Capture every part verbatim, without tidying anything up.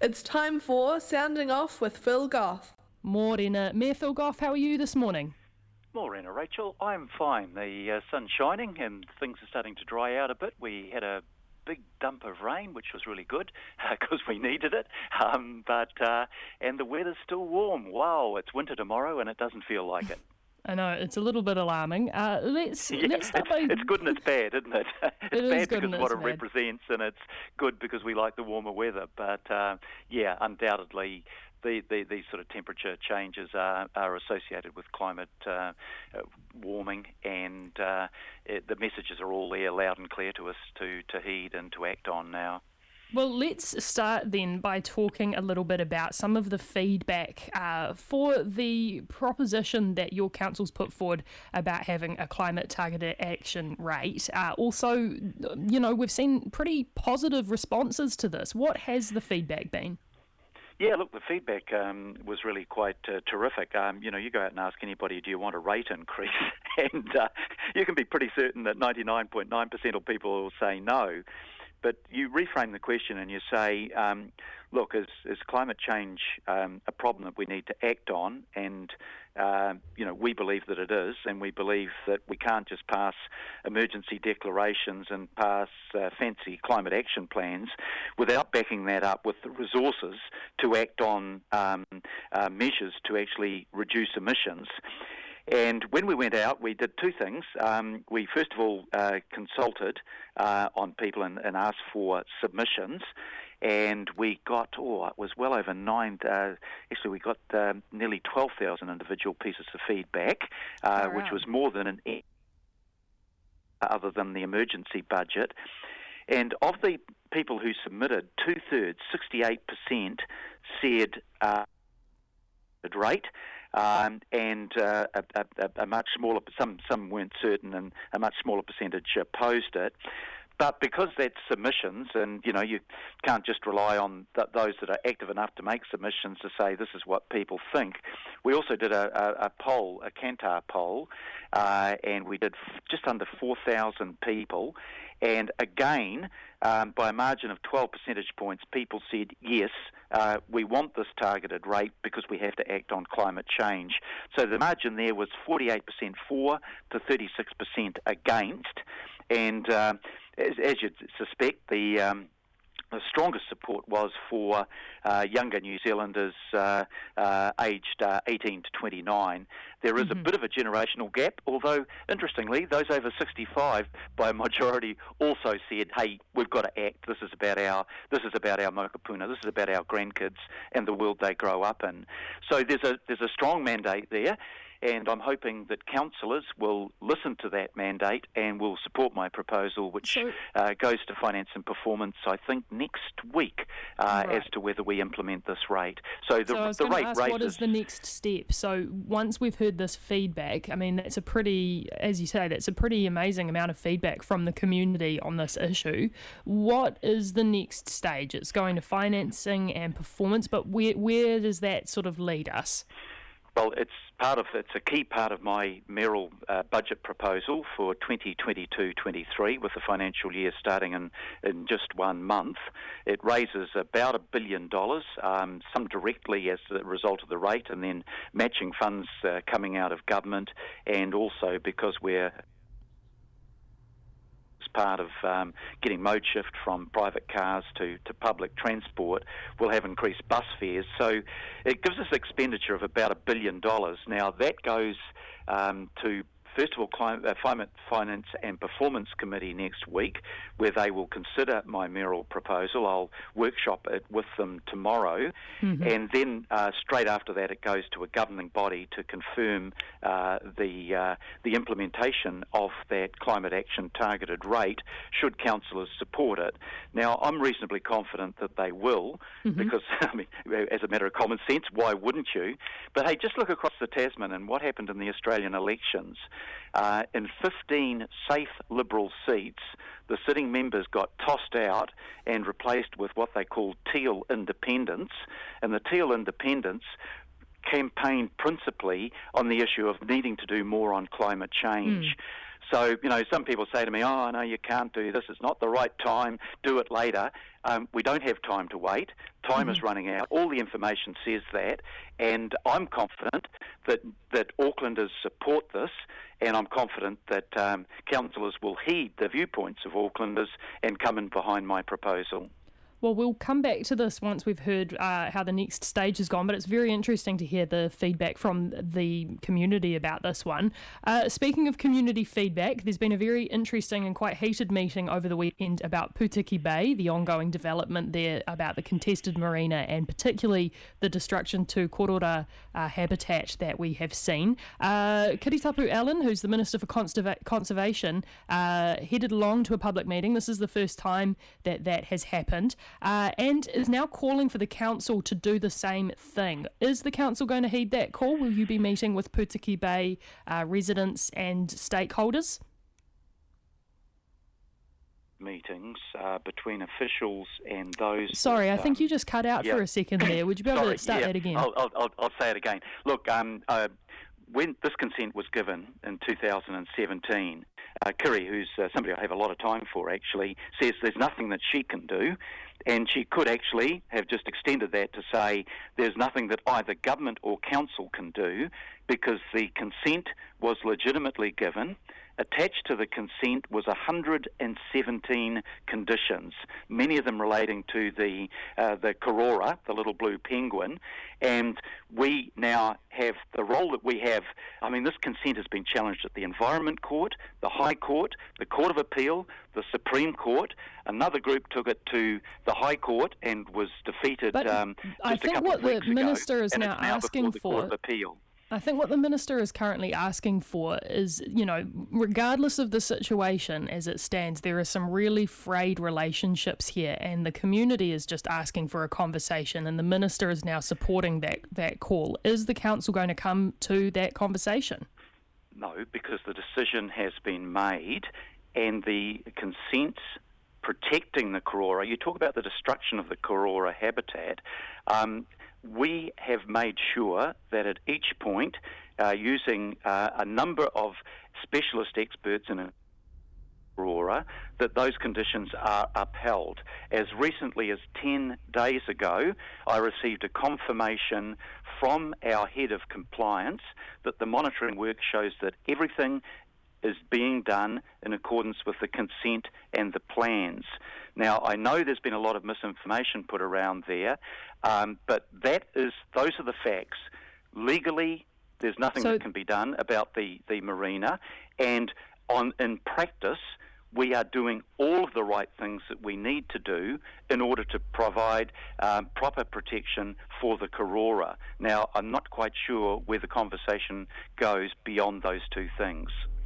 It's time for Sounding Off with Phil Goff. Morena. Mayor Phil Goff, how are you this morning? Morena, Rachel. I'm fine. The uh, sun's shining and things are starting to dry out a bit. We had a big dump of rain, which was really good because uh, we needed it. Um, but uh, and the weather's still warm. Wow, it's winter tomorrow and it doesn't feel like it. I know, it's a little bit alarming. Uh, let's, yeah, let's start it's, by... it's good and it's bad, isn't it? It's it bad because of what it bad. represents, and it's good because we like the warmer weather. But uh, yeah, undoubtedly, the, the, these sort of temperature changes are, are associated with climate uh, warming, and uh, it, the messages are all there, loud and clear to us to, to heed and to act on now. Well, let's start then by talking a little bit about some of the feedback uh, for the proposition that your council's put forward about having a climate targeted action rate. Uh, also, you know, we've seen pretty positive responses to this. What has the feedback been? Yeah, look, the feedback um, was really quite uh, terrific. Um, you know, you go out and ask anybody, do you want a rate increase? and uh, you can be pretty certain that ninety-nine point nine percent of people will say no. But you reframe the question and you say, um, look, is, is climate change um, a problem that we need to act on? And, uh, you know, we believe that it is, and we believe that we can't just pass emergency declarations and pass uh, fancy climate action plans without backing that up with the resources to act on um, uh, measures to actually reduce emissions. And when we went out, we did two things. Um, we first of all uh, consulted uh, on people and, and asked for submissions, and we got, oh, it was well over nine, uh, actually we got uh, nearly twelve thousand individual pieces of feedback, uh, oh, wow. which was more than an other than the emergency budget. And of the people who submitted, two-thirds, sixty-eight percent, said uh, rate. Um, and uh, a, a, a much smaller, some some weren't certain, and a much smaller percentage opposed it. But because that's submissions, and you know you can't just rely on th- those that are active enough to make submissions to say this is what people think. We also did a, a, a poll, a Kantar poll, uh, and we did f- just under four thousand people. And again, um, by a margin of twelve percentage points, people said, yes, uh, we want this targeted rate because we have to act on climate change. So the margin there was forty-eight percent for to thirty-six percent against. And uh, as, as you'd suspect, the... Um, The strongest support was for uh, younger New Zealanders uh, uh, aged uh, eighteen to twenty-nine. There is mm-hmm. a bit of a generational gap, although, interestingly, those over sixty-five, by a majority, also said, hey, we've got to act. This is about our this is about our mokopuna. This is about our grandkids and the world they grow up in. So there's a there's a strong mandate there. And I'm hoping that councillors will listen to that mandate and will support my proposal, which so, uh, goes to Finance and Performance, I think, next week uh, right. as to whether we implement this rate. So the, so I was the going rate to ask, raises... what is the next step? So once we've heard this feedback, I mean, that's a pretty, as you say, that's a pretty amazing amount of feedback from the community on this issue. What is the next stage? It's going to financing and performance, but where where does that sort of lead us? Well, it's part of it's a key part of my mayoral uh, budget proposal for twenty twenty-two twenty-three, with the financial year starting in, in just one month. It raises about a billion dollars, um, some directly as a result of the rate, and then matching funds uh, coming out of government, and also because we're part of um, getting mode shift from private cars to, to public transport, will have increased bus fares. So it gives us expenditure of about a billion dollars. Now that goes um, to first of all, Climate, uh, Finance and Performance Committee next week, where they will consider my mayoral proposal. I'll workshop it with them tomorrow, mm-hmm. and then uh, straight after that, it goes to a governing body to confirm uh, the uh, the implementation of that climate action targeted rate, should councillors support it. Now, I'm reasonably confident that they will, mm-hmm. because, I mean, as a matter of common sense, why wouldn't you? But hey, just look across the Tasman and what happened in the Australian elections. Uh, in fifteen safe Liberal seats, the sitting members got tossed out and replaced with what they call teal independents, and the teal independents campaigned principally on the issue of needing to do more on climate change. Mm. So, you know, some people say to me, oh, no, you can't do this. It's not the right time. Do it later. Um, we don't have time to wait. Time mm-hmm. is running out. All the information says that. And I'm confident that, that Aucklanders support this. And I'm confident that um, councillors will heed the viewpoints of Aucklanders and come in behind my proposal. Well, we'll come back to this once we've heard uh, how the next stage has gone, but it's very interesting to hear the feedback from the community about this one. Uh, speaking of community feedback, there's been a very interesting and quite heated meeting over the weekend about Putiki Bay, the ongoing development there, about the contested marina and particularly the destruction to korora uh, habitat that we have seen. Uh, Kiritapu Allen, who's the Minister for Conserva- Conservation, uh, headed along to a public meeting. This is the first time that that has happened. Uh, and is now calling for the council to do the same thing. Is the council going to heed that call? Will you be meeting with Putiki Bay uh, residents and stakeholders? Meetings uh, between officials and those... Sorry, that, I think um, you just cut out yeah. for a second there. Would you be able Sorry, to start yeah. that again? I'll, I'll, I'll say it again. Look, um, uh, when this consent was given in two thousand seventeen, uh, Kiri, who's uh, somebody I have a lot of time for actually, says there's nothing that she can do. And she could actually have just extended that to say there's nothing that either government or council can do because the consent was legitimately given. Attached to the consent was one hundred seventeen conditions, many of them relating to the uh, the korora, the little blue penguin, and we now have the role that we have. I mean, this consent has been challenged at the Environment Court, the High Court, the Court of Appeal, the Supreme Court. Another group took it to the High Court and was defeated but um, I just a think couple what of weeks the ago, minister is and now it's now asking before the Court for. of Appeal. I think what the minister is currently asking for is, you know, regardless of the situation as it stands, there are some really frayed relationships here, and the community is just asking for a conversation, and the minister is now supporting that, that call. Is the council going to come to that conversation? No, because the decision has been made, and the consent protecting the korora, you talk about the destruction of the korora habitat, um, we have made sure that at each point, uh, using uh, a number of specialist experts in korora, that those conditions are upheld. As recently as ten days ago, I received a confirmation from our head of compliance that the monitoring work shows that everything is being done in accordance with the consent and the plans. Now, I know there's been a lot of misinformation put around there, um, but that is those are the facts. Legally, there's nothing so, that can be done about the, the marina, and on in practice, we are doing all of the right things that we need to do in order to provide um, proper protection for the korora. Now, I'm not quite sure where the conversation goes beyond those two things.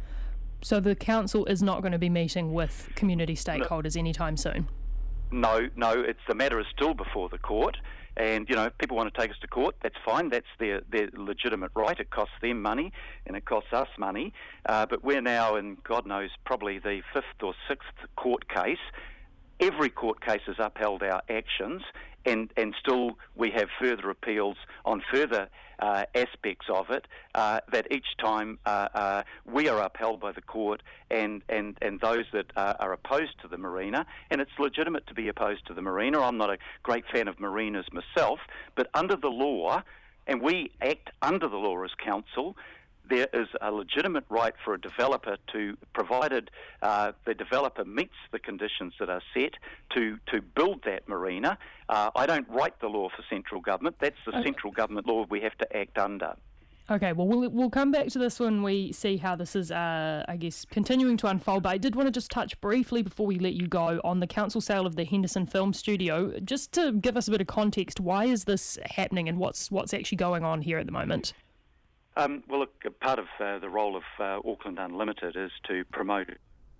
So the council is not going to be meeting with community stakeholders no. anytime soon? No, no, it's the matter is still before the court. And, you know, if people want to take us to court, that's fine. That's their, their legitimate right. It costs them money and it costs us money. Uh, but we're now in, God knows, probably the fifth or sixth court case. Every court case has upheld our actions, and, and still we have further appeals on further uh, aspects of it, uh, that each time uh, uh, we are upheld by the court and, and, and those that uh, are opposed to the marina, and it's legitimate to be opposed to the marina. I'm not a great fan of marinas myself, but under the law, and we act under the law as council, there is a legitimate right for a developer to, provided uh, the developer meets the conditions that are set, to, to build that marina. Uh, I don't write the law for central government. That's the okay. central government law we have to act under. Okay, well, we'll we'll come back to this when we see how this is, uh, I guess, continuing to unfold. But I did want to just touch briefly before we let you go on the council sale of the Henderson Film Studio. Just to give us a bit of context, why is this happening and what's what's actually going on here at the moment? Um, well, look, part of uh, the role of uh, Auckland Unlimited is to promote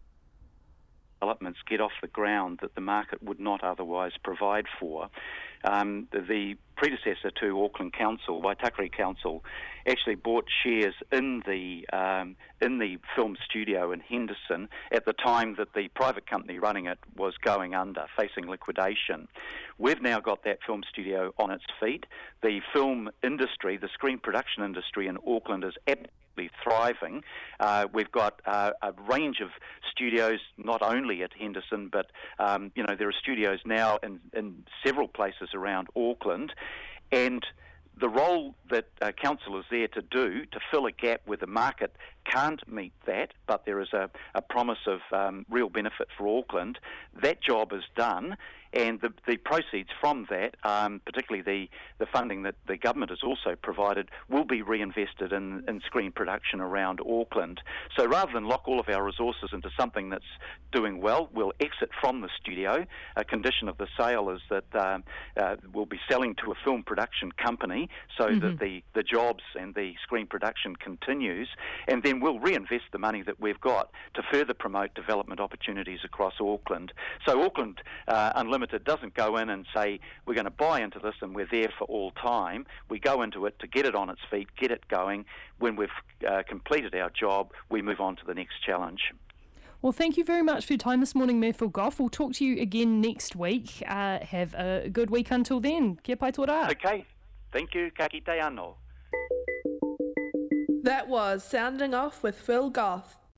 developments, get off the ground that the market would not otherwise provide for. Um, the, the predecessor to Auckland Council, Waitakere Council, actually bought shares in the um, in the film studio in Henderson at the time that the private company running it was going under, facing liquidation. We've now got that film studio on its feet. The film industry, the screen production industry in Auckland is absolutely absolutely thriving. Uh, we've got uh, a range of studios, not only at Henderson, but um, you know there are studios now in, in several places around Auckland, and the role that uh, council is there to do, to fill a gap where the market can't meet that, but there is a, a promise of um, real benefit for Auckland, that job is done. And the, the proceeds from that, um, particularly the, the funding that the government has also provided, will be reinvested in, in screen production around Auckland. So rather than lock all of our resources into something that's doing well, we'll exit from the studio. A condition of the sale is that uh, uh, we'll be selling to a film production company so mm-hmm. that the, the jobs and the screen production continues. And then we'll reinvest the money that we've got to further promote development opportunities across Auckland. So Auckland uh, Unlimited doesn't go in and say, we're going to buy into this and we're there for all time. We go into it to get it on its feet, get it going. When we've uh, completed our job, we move on to the next challenge. Well, thank you very much for your time this morning, Murphy Goff. We'll talk to you again next week. Uh, have a good week until then. Kia pai tō rā. Okay. Thank you. Ka kite anō. That was Sounding Off with Phil Goff.